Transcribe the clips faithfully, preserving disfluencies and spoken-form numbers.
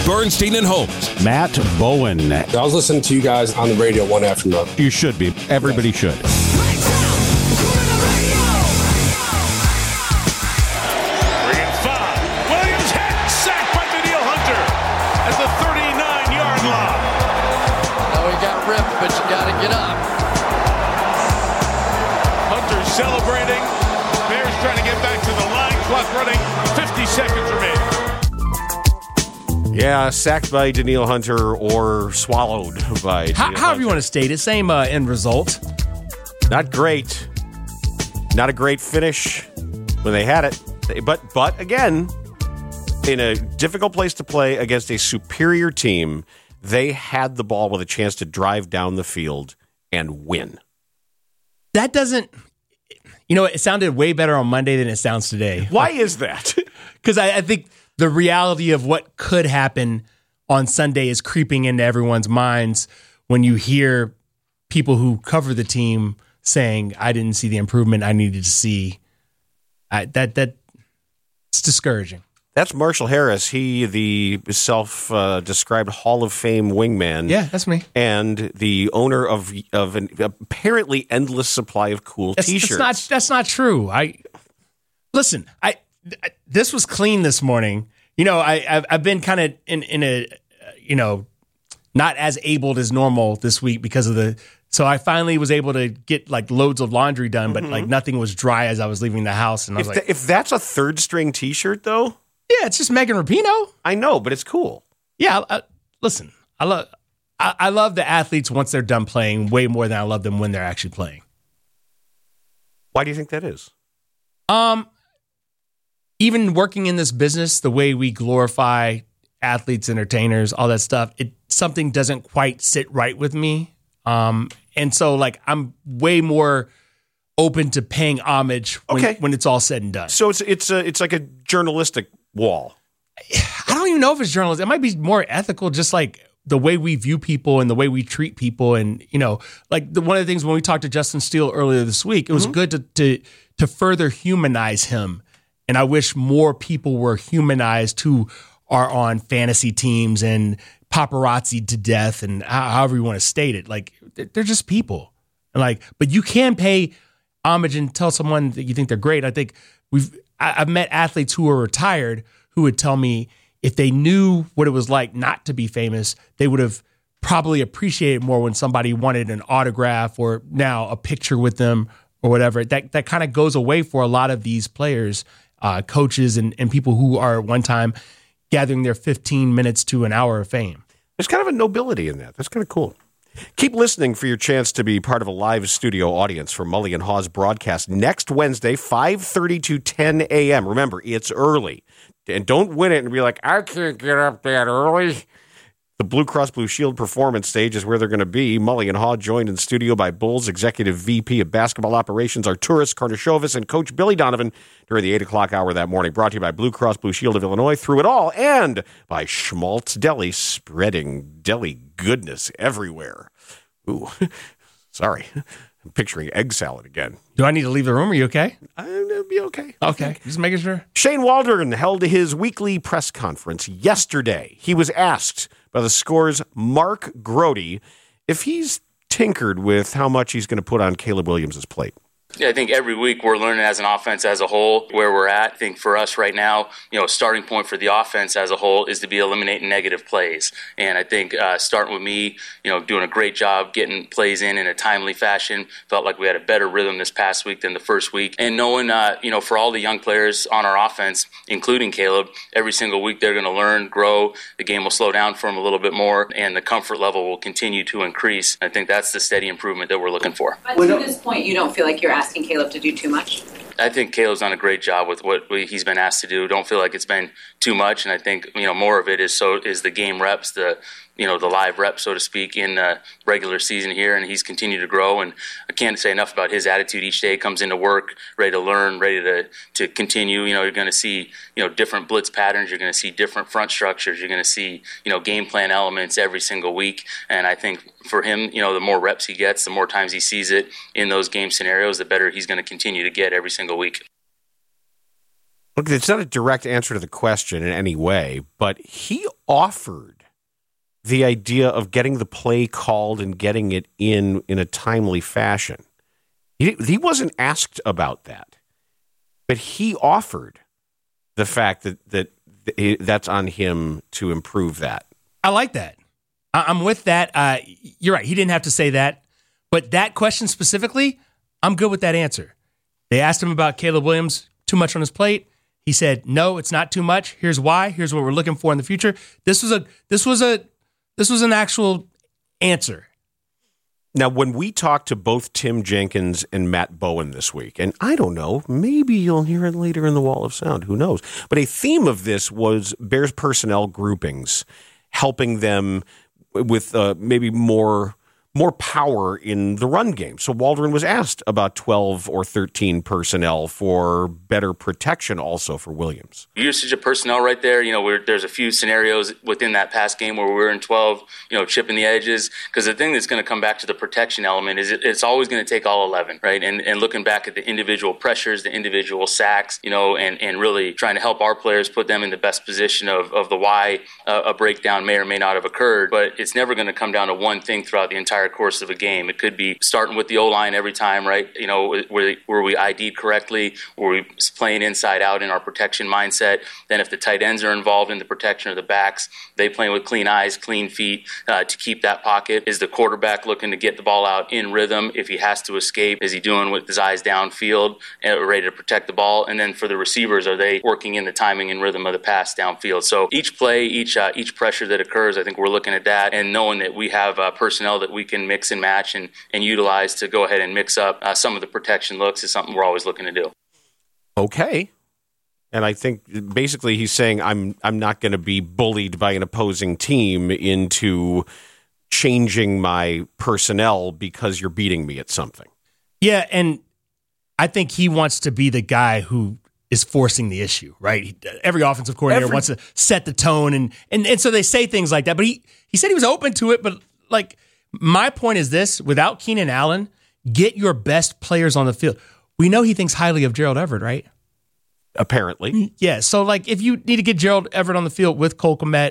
Bernstein and Holmes. Matt Bowen. I was listening to you guys on the radio one afternoon. You should be. Everybody should. But you got to get up. Hunter celebrating. Bears trying to get back to the line. Clock running. fifty seconds remaining. Yeah, sacked by Danielle Hunter or swallowed by How, Danielle however you Hunter. want to state it. Same uh, end result. Not great. Not a great finish when they had it. But, but again, in a difficult place to play against a superior team, they had the ball with a chance to drive down the field and win. That doesn't, you know, it sounded way better on Monday than it sounds today. Why is that? Because I, I think the reality of what could happen on Sunday is creeping into everyone's minds when you hear people who cover the team saying, I didn't see the improvement I needed to see. I, that that it's discouraging. That's Marshall Harris. He, the self-described uh, Hall of Fame wingman. Yeah, that's me. And the owner of of an apparently endless supply of cool that's, T-shirts. That's not, that's not true. I Listen, I, I this was clean this morning. You know, I, I've, I've been kind of in, in a, you know, not as abled as normal this week because of the, so I finally was able to get like loads of laundry done, but mm-hmm. like nothing was dry as I was leaving the house. And I was if like, the, if that's a third string T-shirt though? Yeah, it's just Megan Rapinoe. I know, but it's cool. Yeah, I, I, listen, I love I, I love the athletes once they're done playing way more than I love them when they're actually playing. Why do you think that is? Um, even working in this business, the way we glorify athletes, entertainers, all that stuff, it something doesn't quite sit right with me. Um, and so like I'm way more open to paying homage when, okay. when it's all said and done. So it's it's a, it's like a journalistic wall. I don't even know if it's journalism. It might be more ethical, just like the way we view people and the way we treat people. And, you know, like the, one of the things when we talked to Justin Steele earlier this week, it was mm-hmm. good to, to to further humanize him. And I wish more people were humanized who are on fantasy teams and paparazzi to death and however you want to state it. Like, they're just people. And like, but you can pay homage and tell someone that you think they're great. I think we've I, I've met athletes who are retired who would tell me if they knew what it was like not to be famous, they would have probably appreciated more when somebody wanted an autograph or now a picture with them or whatever. That that kind of goes away for a lot of these players, uh, coaches, and, and people who are at one time gathering their fifteen minutes to an hour of fame. There's kind of a nobility in that. That's kind of cool. Keep listening for your chance to be part of a live studio audience for Mully and Hawes broadcast next Wednesday, five thirty to ten a.m. Remember, it's early. And don't win it and be like, I can't get up that early. The Blue Cross Blue Shield performance stage is where they're going to be. Mully and Haw joined in studio by Bulls Executive V P of Basketball Operations, Arturas Karnisovas, and Coach Billy Donovan during the eight o'clock hour that morning. Brought to you by Blue Cross Blue Shield of Illinois, through it all, and by Schmaltz Deli, spreading deli goodness everywhere. Ooh, sorry. I'm picturing egg salad again. Do I need to leave the room? Are you okay? I'll be okay. Okay, just making sure. Shane Waldron held his weekly press conference yesterday. He was asked by the Score's Mark Grody if he's tinkered with how much he's going to put on Caleb Williams' plate. Yeah, I think every week we're learning as an offense as a whole where we're at. I think for us right now, you know, starting point for the offense as a whole is to be eliminating negative plays. And I think uh, starting with me, you know, doing a great job getting plays in in a timely fashion. Felt like we had a better rhythm this past week than the first week. And knowing, uh, you know, for all the young players on our offense, including Caleb, every single week they're going to learn, grow. The game will slow down for them a little bit more, and the comfort level will continue to increase. I think that's the steady improvement that we're looking for. But to this point, you don't feel like you're asking asking Caleb to do too much? I think Caleb's done a great job with what he's been asked to do. Don't feel like it's been too much, and I think, you know, more of it is so is the game reps, the you know the live reps, so to speak, in the regular season here, and he's continued to grow. And I can't say enough about his attitude each day. Comes into work ready to learn, ready to to continue. You know, you're going to see you know different blitz patterns. You're going to see different front structures. You're going to see you know game plan elements every single week. And I think for him, you know, the more reps he gets, the more times he sees it in those game scenarios, the better he's going to continue to get every single week. Look, it's not a direct answer to the question in any way, but he offered the idea of getting the play called and getting it in in a timely fashion. He, he wasn't asked about that, but he offered the fact that, that that's on him to improve that. I like that. I'm with that. Uh, you're right. He didn't have to say that. But that question specifically, I'm good with that answer. They asked him about Caleb Williams, too much on his plate. He said, no, it's not too much. Here's why. Here's what we're looking for in the future. This was a this was a this was an actual answer. Now, when we talked to both Tim Jenkins and Matt Bowen this week, and I don't know, maybe you'll hear it later in the Wall of Sound, who knows? But a theme of this was Bears personnel groupings, helping them with uh, maybe more more power in the run game. So Waldron was asked about twelve or thirteen personnel for better protection also for Williams. Usage of personnel right there, you know, we're, there's a few scenarios within that pass game where we're in twelve, you know, chipping the edges. Because the thing that's going to come back to the protection element is it, it's always going to take all eleven, right? And and looking back at the individual pressures, the individual sacks, you know, and, and really trying to help our players put them in the best position of, of the why uh, a breakdown may or may not have occurred. But it's never going to come down to one thing throughout the entire course of a game. It could be starting with the O-line every time, right? You know, were, were we I D'd correctly? Were we playing inside out in our protection mindset? Then if the tight ends are involved in the protection of the backs, they playing with clean eyes, clean feet uh, to keep that pocket. Is the quarterback looking to get the ball out in rhythm? If he has to escape, is he doing with his eyes downfield, uh, ready to protect the ball? And then for the receivers, are they working in the timing and rhythm of the pass downfield? So each play, each uh, each pressure that occurs, I think we're looking at that and knowing that we have uh, personnel that we can mix and match and, and utilize to go ahead and mix up uh, some of the protection looks is something we're always looking to do. Okay. And I think basically he's saying I'm I'm not going to be bullied by an opposing team into changing my personnel because you're beating me at something. Yeah, and I think he wants to be the guy who is forcing the issue, right? He, every offensive coordinator Every- wants to set the tone, and, and and so they say things like that. But he, he said he was open to it, but like my point is this, without Keenan Allen, get your best players on the field. We know he thinks highly of Gerald Everett, right? Apparently. Yeah, so like if you need to get Gerald Everett on the field with Cole Kmet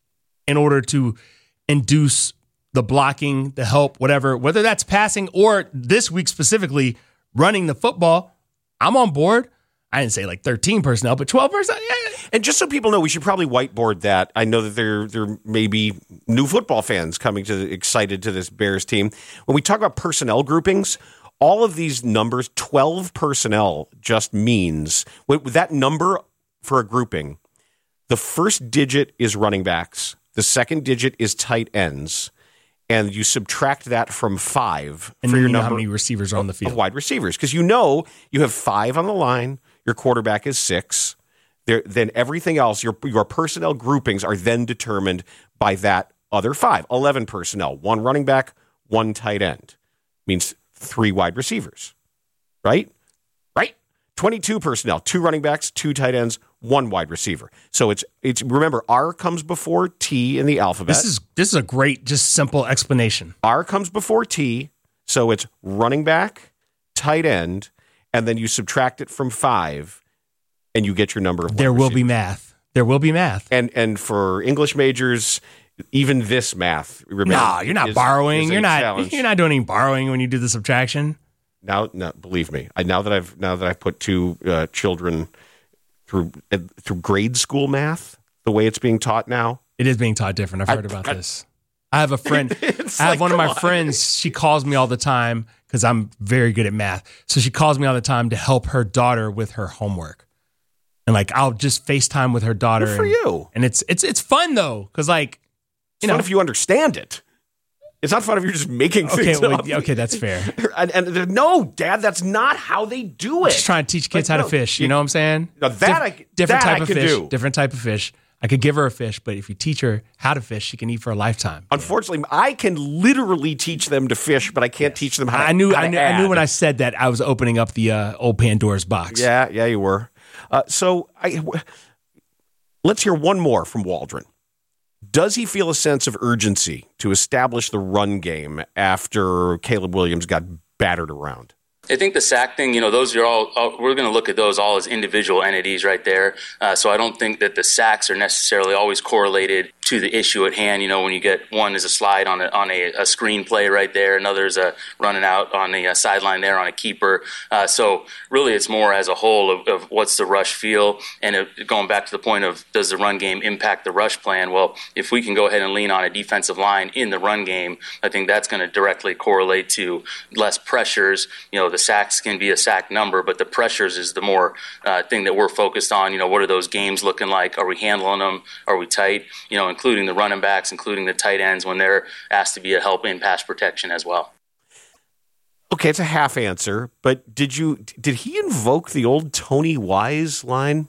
in order to induce the blocking, the help, whatever, whether that's passing or this week specifically running the football, I'm on board. I didn't say like thirteen personnel, but twelve personnel. Yeah. And just so people know, we should probably whiteboard that. I know that there there may be new football fans coming to excited to this Bears team. When we talk about personnel groupings, all of these numbers, twelve personnel just means with that number for a grouping, the first digit is running backs, the second digit is tight ends, and you subtract that from five and for then your you know number how many receivers are on the field. Of wide receivers, because you know you have five on the line. Your quarterback is six. There, then everything else, your your personnel groupings are then determined by that other five. eleven personnel, one running back, one tight end. Means three wide receivers, right? Right? twenty-two personnel, two running backs, two tight ends, one wide receiver. So it's it's remember, R comes before T in the alphabet. This is this is a great, just simple explanation. R comes before T, so it's running back, tight end, and then you subtract it from five, and you get your number of wide There will receivers. be math. There will be math. And and for English majors, even this math, remember, No, you're not is- borrowing. is a You're not. challenge. You're not doing any borrowing when you do the subtraction. Now, no, believe me. I, now that I've now that I've put two uh, children through uh, through grade school math, the way it's being taught now, It is being taught different. I've I- heard about I- this. I have a friend. It's I have like, one of my come on. friends. She calls me all the time because I'm very good at math. So she calls me all the time to help her daughter with her homework. And like I'll just FaceTime with her daughter. Good for and, you. And it's it's it's fun though because like it's you know fun if you understand it. It's not fun if you're just making okay things well, up. okay that's fair. And, and they're, no, Dad, that's not how they do it. Just trying to teach kids Like, how no, to fish. You you- know what I'm saying? Now that I c- different that type I of can fish. do. Different type of fish. I could give her a fish, but if you teach her how to fish, she can eat for a lifetime. Unfortunately, I can literally teach them to fish, but I can't teach them how. I knew, how I to knew, I knew add. when I said that I was opening up the uh, old Pandora's box. Yeah, yeah, you were. Uh, so I, w- let's hear one more from Waldron. Does he feel a sense of urgency to establish the run game after Caleb Williams got battered around? I think the sack thing, you know, those are all, all we're going to look at those all as individual entities right there. Uh, so I don't think that the sacks are necessarily always correlated to the issue at hand. You know, when you get one is a slide on a, on a, a screen play right there, another is a running out on the uh, sideline there on a keeper. Uh, so really it's more as a whole of, of what's the rush feel. And if, going back to the point of does the run game impact the rush plan? Well, if we can go ahead and lean on a defensive line in the run game, I think that's going to directly correlate to less pressures. You know, the sacks can be a sack number, but the pressures is the more uh, thing that we're focused on. You know, what are those games looking like? Are we handling them? Are we tight? You know, including the running backs, including the tight ends when they're asked to be a help in pass protection as well. Okay, it's a half answer, but did you did he invoke the old Tony Wise line?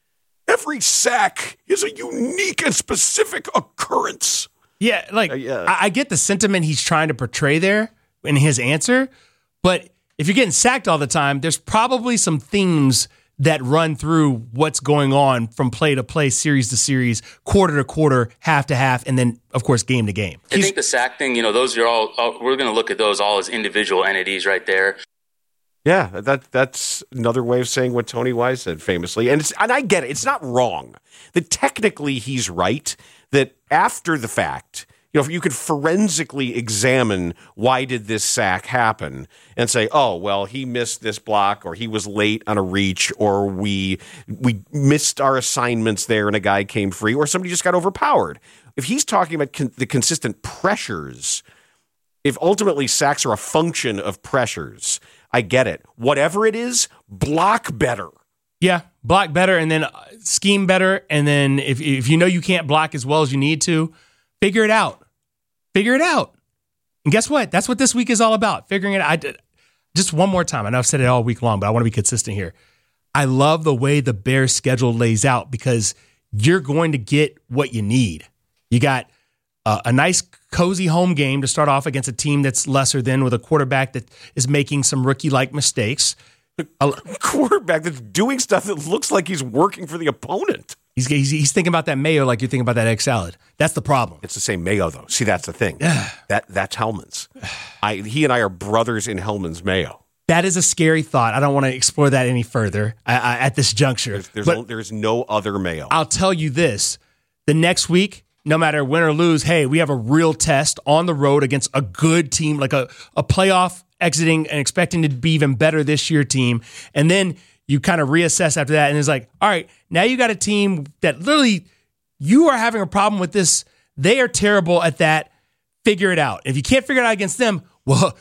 Every sack is a unique and specific occurrence. Yeah, like uh, yeah. I, I get the sentiment he's trying to portray there in his answer, but if you're getting sacked all the time, there's probably some themes that run through what's going on from play to play, series to series, quarter to quarter, half to half, and then, of course, game to game. I think the sack thing, you know, those are all, all we're going to look at those all as individual entities right there. Yeah, that that's another way of saying what Tony Wise said famously. And it's, and I get it. It's not wrong. That technically he's right, that after the fact, you know, if you could forensically examine why did this sack happen and say, oh, well, he missed this block or he was late on a reach or we we missed our assignments there and a guy came free or somebody just got overpowered. If he's talking about con- the consistent pressures, if ultimately sacks are a function of pressures, I get it. Whatever it is, block better. Yeah, block better and then scheme better. And then if if you know you can't block as well as you need to, figure it out. Figure it out. And guess what? That's what this week is all about. Figuring it out. I did, just one more time. I know I've said it all week long, but I want to be consistent here. I love the way the Bears schedule lays out because you're going to get what you need. You got uh, a nice, cozy home game to start off against a team that's lesser than with a quarterback that is making some rookie-like mistakes. A quarterback that's doing stuff that looks like he's working for the opponent. He's, he's he's thinking about that mayo like you're thinking about that egg salad. That's the problem. It's the same mayo, though. See, that's the thing. that That's Hellman's. I, he and I are brothers in Hellman's mayo. That is a scary thought. I don't want to explore that any further I, I, at this juncture. There's, there's, but no, there's no other mayo. I'll tell you this. The next week, no matter win or lose, hey, we have a real test on the road against a good team, like a, a playoff exiting and expecting to be even better this year team. And then you kind of reassess after that, and it's like, all right, now you got a team that literally you are having a problem with this. They are terrible at that. Figure it out. If you can't figure it out against them, well,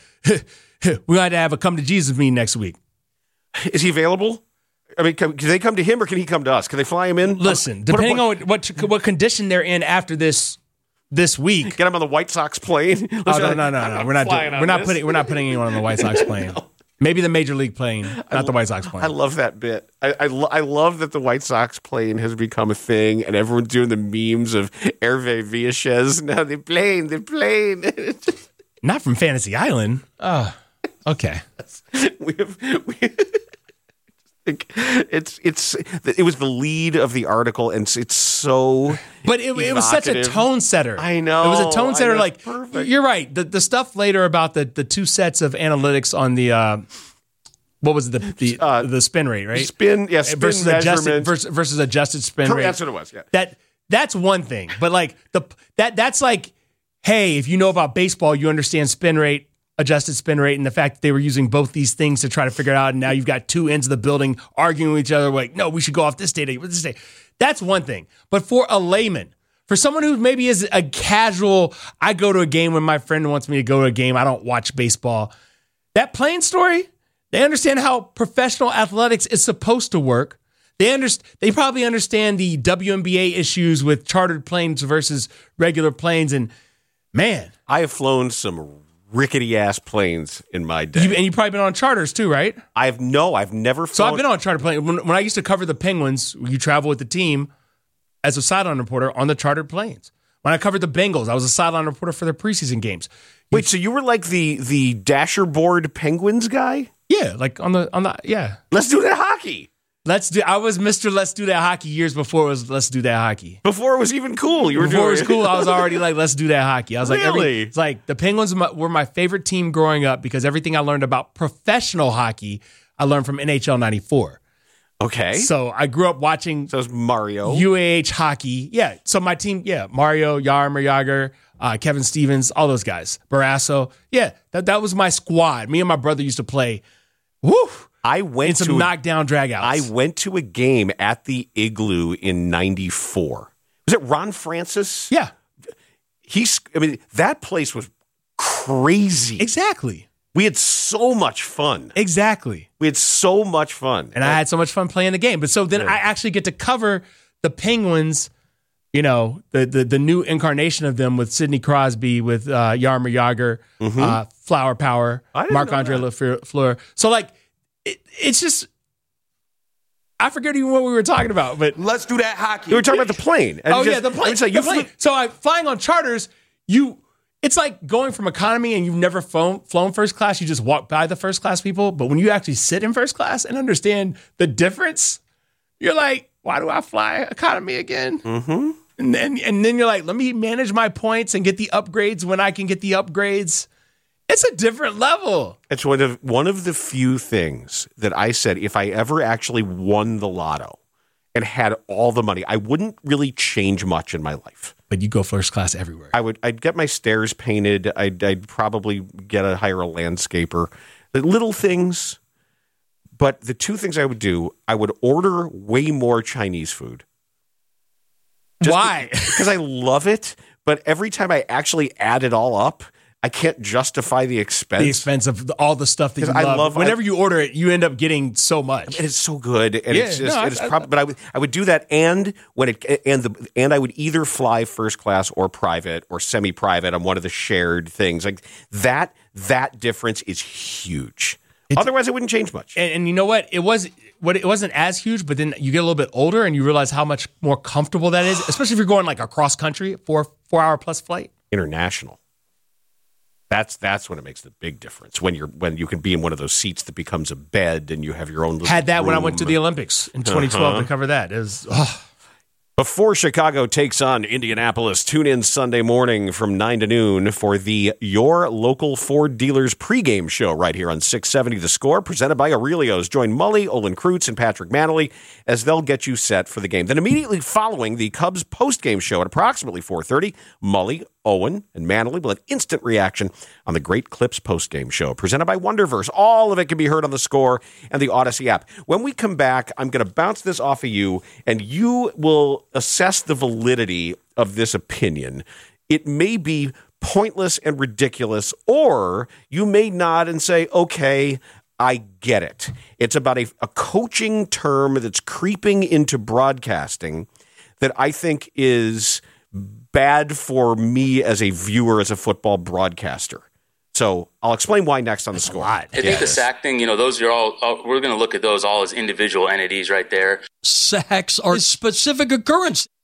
we got to have a come to Jesus meeting next week. Is he available? I mean, can, can they come to him or can he come to us? Can they fly him in? Listen, Put depending him, on what what condition they're in after this this week, get him on the White Sox plane. Listen, oh, no, no, no, no. We're not doing, we're not this. putting we're not putting anyone on the White Sox plane. No. Maybe the Major League plane, not I, the White Sox plane. I love that bit. I I, lo- I love that the White Sox plane has become a thing, and everyone's doing the memes of Hervé Villachez. Now the plane, the plane. Not from Fantasy Island. Oh, okay. we have. We It's it's it was the lead of the article, and it's so. But it, it was such a tone setter. I know it was a tone setter. know, like perfect. You're right. The the stuff later about the, the two sets of analytics on the uh, what was it, the the, uh, the spin rate, right? Spin, yeah, spin versus adjusted versus, versus adjusted spin Correct, rate. That's what it was. Yeah, that that's one thing. But like the that that's like, hey, if you know about baseball, you understand spin rate, adjusted spin rate, and the fact that they were using both these things to try to figure it out. And now you've got two ends of the building arguing with each other. Like, no, we should go off this data with this data. That's one thing. But for a layman, for someone who maybe is a casual, I go to a game when my friend wants me to go to a game. I don't watch baseball. That plane story, they understand how professional athletics is supposed to work. They understand. They probably understand the W N B A issues with chartered planes versus regular planes. And man, I have flown some rickety ass planes in my day, you, and you've probably been on charters too, right? I've no, I've never. Flown. So I've been on a charter plane. When, when I used to cover the Penguins, you travel with the team as a sideline reporter on the chartered planes. When I covered the Bengals, I was a sideline reporter for their preseason games. You, Wait, so you were like the the dasher board Penguins guy? Yeah, like on the on the yeah. Let's do that hockey. Let's do. I was Mister Let's Do That Hockey years before it was Let's Do That Hockey. Before it was even cool. You were Before doing it was cool, I was already like, let's do that hockey. I was like, every, Really? it's like the Penguins were my favorite team growing up because everything I learned about professional hockey, I learned from N H L ninety-four. Okay. So I grew up watching So it's Mario. U A H hockey. Yeah. So my team, yeah, Mario, Jaromir Jagr, uh, Kevin Stevens, all those guys. Barrasso. Yeah, that, that was my squad. Me and my brother used to play. Woo! I went in some to a- knockdown dragouts. I went to a game at the Igloo in ninety-four. Was it Ron Francis? Yeah. He's, I mean, that place was crazy. Exactly. We had so much fun. Exactly. We had so much fun. And I had so much fun playing the game. But so then Yeah. I actually get to cover the Penguins, you know, the the, the new incarnation of them with Sidney Crosby, with uh, Jaromir Jagr, Mm-hmm. uh, Flower Power, I didn't Marc-Andre know Lafleur. So, like, it, it's just, I forget even what we were talking about. But Let's do that hockey. We were talking about the plane. And oh, just- yeah, the plane. I would say the you plane. flew- So, I, flying on charters, you... It's like going from economy and you've never flown, flown first class. You just walk by the first class people. But when you actually sit in first class and understand the difference, you're like, why do I fly economy again? Mm-hmm. And then and then you're like, let me manage my points and get the upgrades when I can get the upgrades. It's a different level. It's one of one of the few things that I said if I ever actually won the lotto and had all the money, I wouldn't really change much in my life. But you go first class everywhere. I would I'd get my stairs painted. I'd, I'd probably get a hire a landscaper. The little things. But the two things I would do, I would order way more Chinese food. Why? Because I love it. But every time I actually add it all up, I can't justify the expense. The expense of all the stuff that you 'Cause love. I love- Whenever I- you order it, you end up getting so much. And it's so good, and Yeah, it's just no, it's I- I- prob- but I would I would do that, and when it and the and I would either fly first class or private or semi private on one of the shared things like that. That difference is huge. Otherwise, it wouldn't change much. And, and you know what? It was what it wasn't as huge, but then you get a little bit older and you realize how much more comfortable that is, especially if you're going like across country, four four hour plus flight. International. That's that's when it makes the big difference. When you're when you can be in one of those seats that becomes a bed and you have your own little Had that when I room. went to the Olympics in twenty twelve Uh-huh. to cover that. It was oh, Before Chicago takes on Indianapolis, tune in Sunday morning from nine to noon for the Your Local Ford Dealers pregame show right here on six seventy The Score, presented by Aurelio's. Join Mully, Olin Kreutz, and Patrick Manley as they'll get you set for the game. Then immediately following the Cubs postgame show at approximately four thirty, Mully, Owen, and Manley will have instant reaction on the Great Clips postgame show, presented by Wonderverse. All of it can be heard on The Score and the Odyssey app. When we come back, I'm going to bounce this off of you, and you will assess the validity of this opinion. It may be pointless and ridiculous, or you may nod and say, okay, I get it. It's about a, a coaching term that's creeping into broadcasting that I think is bad for me as a viewer, as a football broadcaster. So I'll explain why next on The Score. I think the sack thing, you know, those are all, all we're going to look at those all as individual entities right there. Sacks are a specific occurrence.